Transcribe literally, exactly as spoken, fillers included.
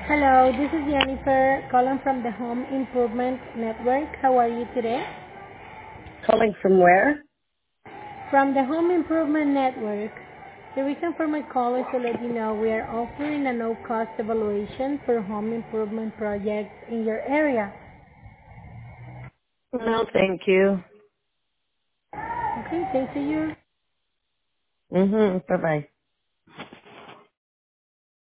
Hello, this is Jennifer calling from the Home Improvement Network. How are you today? Calling from where? From the Home Improvement Network. The reason for my call is to let you know we are offering a no-cost evaluation for home improvement projects in your area. No, thank you. Okay, thanks to you. Mhm. Bye bye.